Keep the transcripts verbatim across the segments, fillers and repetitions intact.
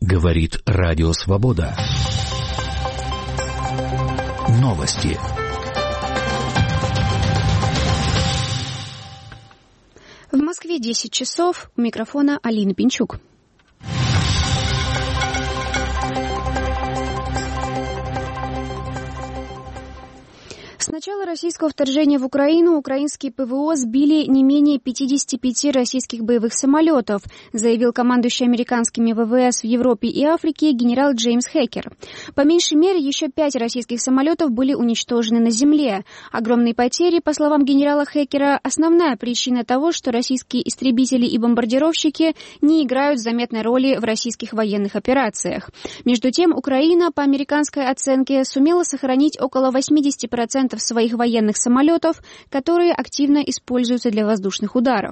Говорит Радио Свобода. Новости. В Москве десять часов. У микрофона Алина Пинчук. С начала российского вторжения в Украину украинские ПВО сбили не менее пятидесяти пяти российских боевых самолетов, заявил командующий американскими ВВС в Европе и Африке генерал Джеймс Хекер. По меньшей мере, еще пять российских самолетов были уничтожены на земле. Огромные потери, по словам генерала Хекера, основная причина того, что российские истребители и бомбардировщики не играют заметной роли в российских военных операциях. Между тем, Украина, по американской оценке, сумела сохранить около восьмидесяти процентов своих военных самолетов, которые активно используются для воздушных ударов.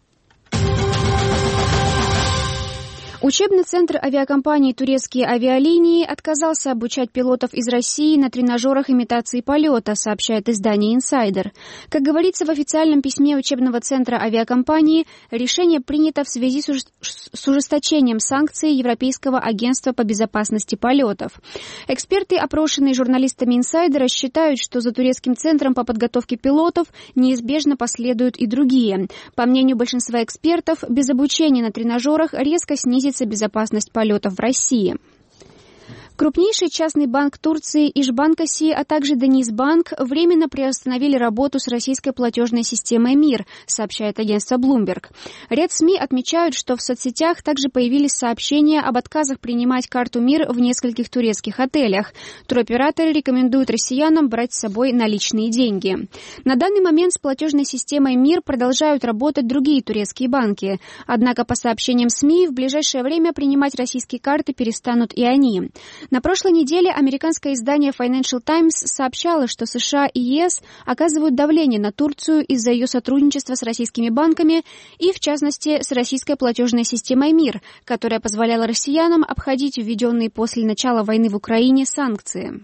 Учебный центр авиакомпании «Турецкие авиалинии» отказался обучать пилотов из России на тренажерах имитации полета, сообщает издание «Инсайдер». Как говорится в официальном письме учебного центра авиакомпании, решение принято в связи с ужесточением санкций Европейского агентства по безопасности полетов. Эксперты, опрошенные журналистами «Инсайдера», считают, что за турецким центром по подготовке пилотов неизбежно последуют и другие. По мнению большинства экспертов, без обучения на тренажерах резко снизится безопасность полетов в России. Крупнейший частный банк Турции Ишбанк-Аси, а также Денизбанк временно приостановили работу с российской платежной системой МИР, сообщает агентство Bloomberg. Ряд СМИ отмечают, что в соцсетях также появились сообщения об отказах принимать карту МИР в нескольких турецких отелях. Туроператоры рекомендуют россиянам брать с собой наличные деньги. На данный момент с платежной системой МИР продолжают работать другие турецкие банки. Однако, по сообщениям СМИ, в ближайшее время принимать российские карты перестанут и они. На прошлой неделе американское издание Financial Times сообщало, что США и ЕС оказывают давление на Турцию из-за ее сотрудничества с российскими банками и, в частности, с российской платежной системой МИР, которая позволяла россиянам обходить введенные после начала войны в Украине санкции.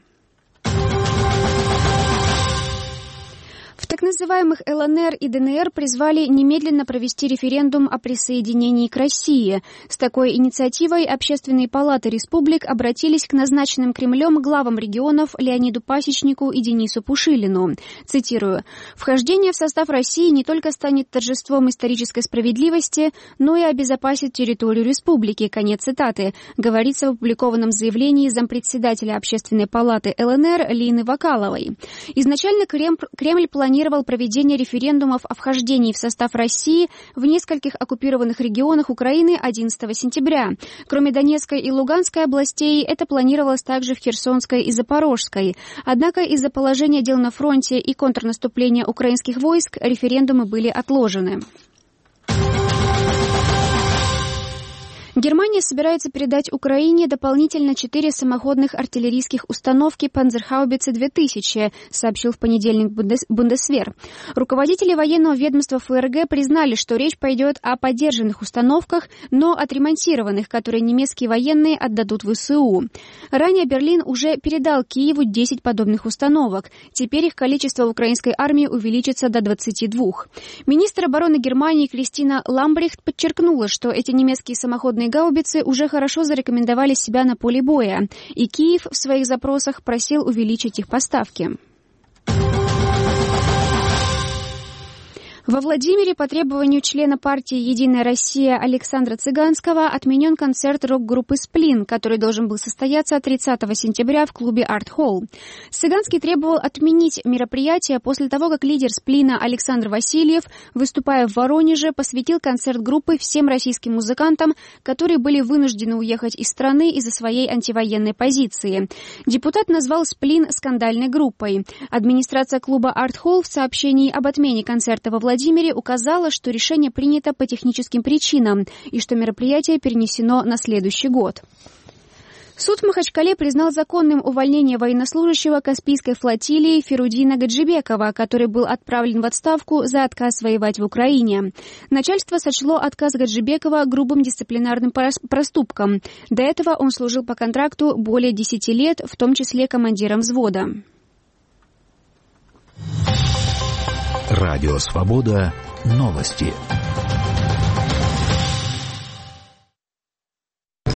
В так называемых ЛНР и ДНР призвали немедленно провести референдум о присоединении к России. С такой инициативой общественные палаты республик обратились к назначенным Кремлем главам регионов Леониду Пасечнику и Денису Пушилину. Цитирую: «Вхождение в состав России не только станет торжеством исторической справедливости, но и обезопасит территорию республики». Конец цитаты. Говорится в опубликованном заявлении зампредседателя Общественной палаты ЛНР Лины Вакаловой. Изначально Кремль планировал проведение референдумов о вхождении в состав России в нескольких оккупированных регионах Украины одиннадцатого сентября. Кроме Донецкой и Луганской областей, это планировалось также в Херсонской и Запорожской. Однако из-за положения дел на фронте и контрнаступления украинских войск референдумы были отложены. Германия собирается передать Украине дополнительно четыре самоходных артиллерийских установки «Панцерхаубице две тысячи», сообщил в понедельник Бундесвер. Руководители военного ведомства ФРГ признали, что речь пойдет о подержанных установках, но отремонтированных, которые немецкие военные отдадут ВСУ. Ранее Берлин уже передал Киеву десять подобных установок. Теперь их количество в украинской армии увеличится до двадцати двух. Министр обороны Германии Кристина Ламбрехт подчеркнула, что эти немецкие самоходные гаубицы уже хорошо зарекомендовали себя на поле боя, и Киев в своих запросах просил увеличить их поставки. Во Владимире по требованию члена партии «Единая Россия» Александра Цыганского отменен концерт рок-группы «Сплин», который должен был состояться тридцатого сентября в клубе «Арт-Холл». Цыганский требовал отменить мероприятие после того, как лидер «Сплина» Александр Васильев, выступая в Воронеже, посвятил концерт группы всем российским музыкантам, которые были вынуждены уехать из страны из-за своей антивоенной позиции. Депутат назвал «Сплин» скандальной группой. Администрация клуба «Арт-Холл» в сообщении об отмене концерта во Владимире Владимире указала, что решение принято по техническим причинам и что мероприятие перенесено на следующий год. Суд в Махачкале признал законным увольнение военнослужащего Каспийской флотилии Ферудина Гаджибекова, который был отправлен в отставку за отказ воевать в Украине. Начальство сочло отказ Гаджибекова грубым дисциплинарным проступком. До этого он служил по контракту более десяти лет, в том числе командиром взвода. Радио «Свобода». Новости.